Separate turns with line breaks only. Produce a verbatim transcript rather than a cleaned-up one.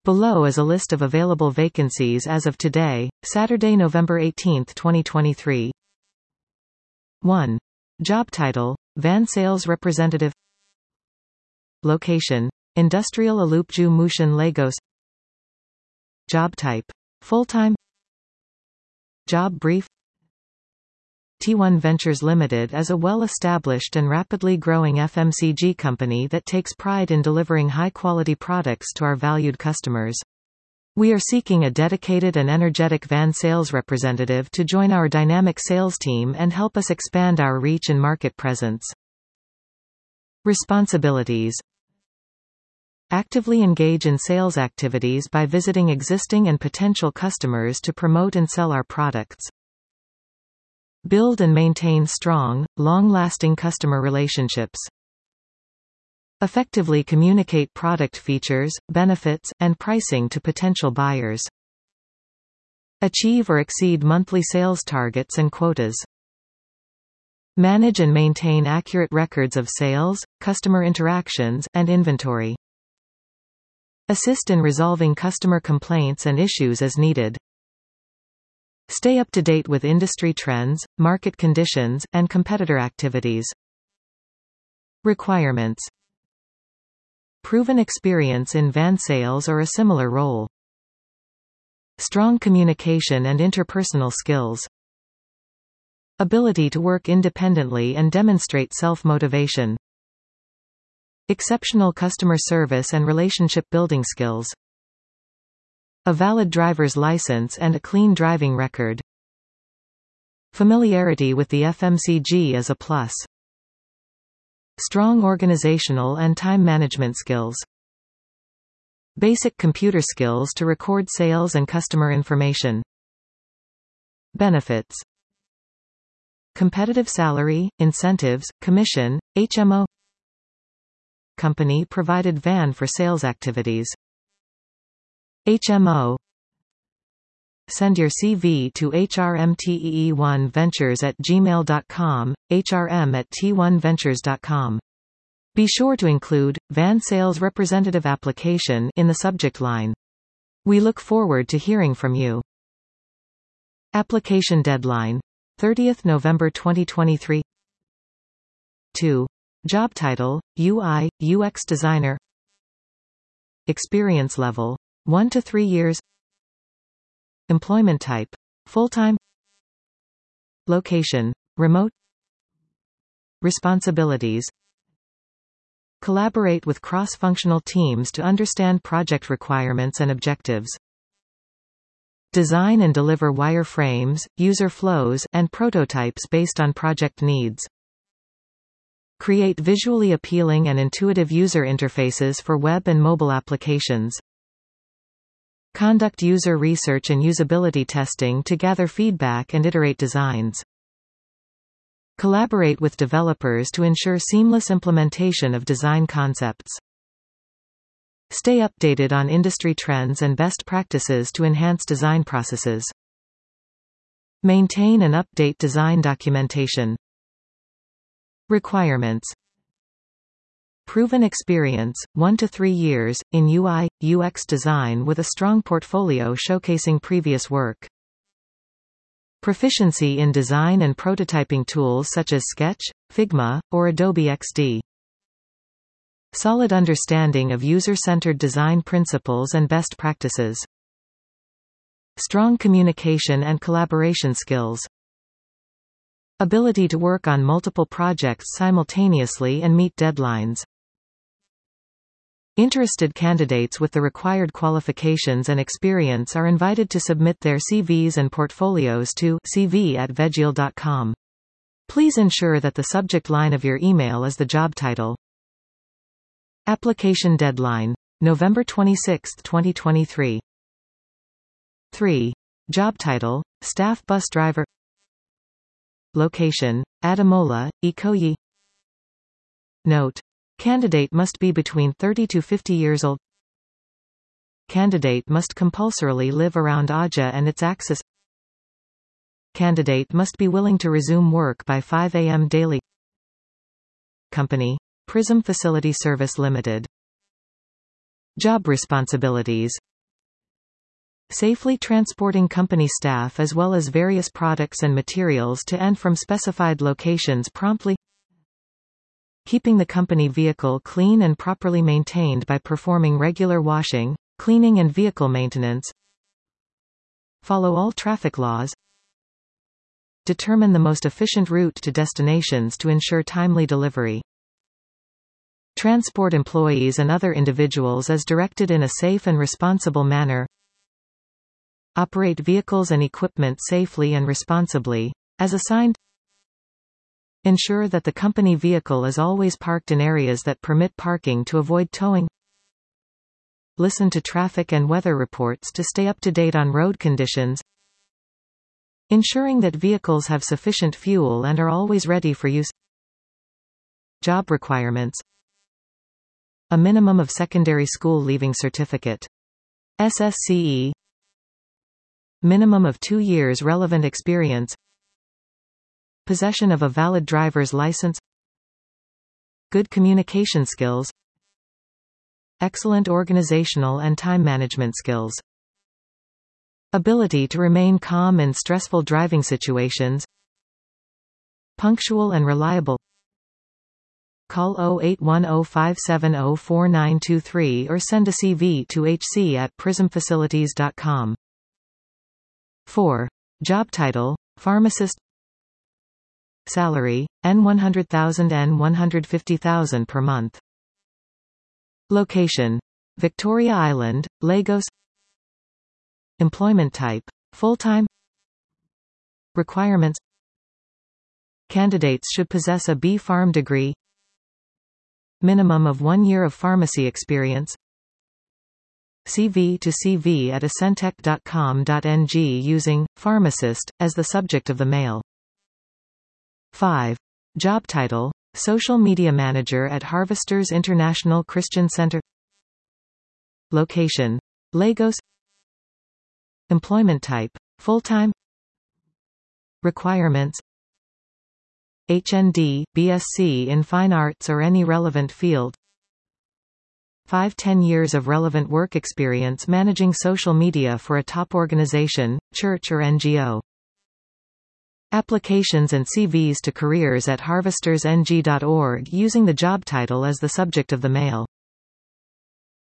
Below is a list of available vacancies as of today, Saturday, November eighteenth, twenty twenty-three. one. Job title: Van Sales Representative. Location: Industrial Alupju Mushin, Lagos. Job type: full-time. Job brief. T one Ventures Limited is a well-established and rapidly growing F M C G company that takes pride in delivering high-quality products to our valued customers. We are seeking a dedicated and energetic van sales representative to join our dynamic sales team and help us expand our reach and market presence. Responsibilities: actively engage in sales activities by visiting existing and potential customers to promote and sell our products. Build and maintain strong, long-lasting customer relationships. Effectively communicate product features, benefits, and pricing to potential buyers. Achieve or exceed monthly sales targets and quotas. Manage and maintain accurate records of sales, customer interactions, and inventory. Assist in resolving customer complaints and issues as needed. Stay up to date with industry trends, market conditions, and competitor activities. Requirements: proven experience in van sales or a similar role. Strong communication and interpersonal skills. Ability to work independently and demonstrate self-motivation. Exceptional customer service and relationship building skills. A valid driver's license and a clean driving record. Familiarity with the F M C G is a plus. Strong organizational and time management skills. Basic computer skills to record sales and customer information. Benefits: competitive salary, incentives, commission, H M O. Company provided van for sales activities. H M O. Send your C V to h r m t e e one ventures at gmail dot com, h r m at t one ventures dot com. Be sure to include Van Sales Representative Application in the subject line. We look forward to hearing from you. Application deadline: thirtieth November twenty twenty-three. two. Job title: U I, U X Designer. Experience level: one to three years. Employment type: full-time. Location: remote. Responsibilities: collaborate with cross-functional teams to understand project requirements and objectives. Design and deliver wireframes, user flows, and prototypes based on project needs. Create visually appealing and intuitive user interfaces for web and mobile applications. Conduct user research and usability testing to gather feedback and iterate designs. Collaborate with developers to ensure seamless implementation of design concepts. Stay updated on industry trends and best practices to enhance design processes. Maintain and update design documentation. Requirements: proven experience, one to three years, in U I, U X design with a strong portfolio showcasing previous work. Proficiency in design and prototyping tools such as Sketch, Figma, or Adobe X D. Solid understanding of user-centered design principles and best practices. Strong communication and collaboration skills. Ability to work on multiple projects simultaneously and meet deadlines. Interested candidates with the required qualifications and experience are invited to submit their C Vs and portfolios to c v at vegil dot com. Please ensure that the subject line of your email is the job title. Application deadline: November twenty-sixth, twenty twenty-three. three. Job title: Staff Bus Driver. Location: Adamola, Ikoyi. Note: candidate must be between thirty to fifty years old. Candidate must compulsorily live around Aja and its axis. Candidate must be willing to resume work by five A M daily. Company: Prism Facility Service Limited. Job responsibilities: Safely transporting company staff as well as various products and materials to and from specified locations promptly. Keeping the company vehicle clean and properly maintained by performing regular washing, cleaning and vehicle maintenance. Follow all traffic laws. Determine the most efficient route to destinations to ensure timely delivery. Transport employees and other individuals as directed in a safe and responsible manner. Operate vehicles and equipment safely and responsibly, as assigned. Ensure that the company vehicle is always parked in areas that permit parking to avoid towing. Listen to traffic and weather reports to stay up to date on road conditions. Ensuring that vehicles have sufficient fuel and are always ready for use. Job requirements. A minimum of secondary school leaving certificate. S S C E. Minimum of two years relevant experience. Possession of a valid driver's license. Good communication skills. Excellent organizational and time management skills. Ability to remain calm in stressful driving situations. Punctual and reliable. Call zero eight one zero five seven zero four nine two three or send a C V to h c at prism facilities dot com. four. Job title, pharmacist. Salary, N one hundred thousand to N one hundred fifty thousand per month. Location, Victoria Island, Lagos. Employment type, full-time. Requirements. Candidates should possess a B Pharm degree. Minimum of one year of pharmacy experience. C V to C V at ascentec dot com dot n g using pharmacist as the subject of the mail. five. Job title, Social Media Manager at Harvesters International Christian Center. Location, Lagos. Employment type, full-time. Requirements. H N D, B S c in Fine Arts or any relevant field. five to ten years of relevant work experience managing social media for a top organization, church or N G O. Applications and C Vs to careers at harvesters n g dot org using the job title as the subject of the mail.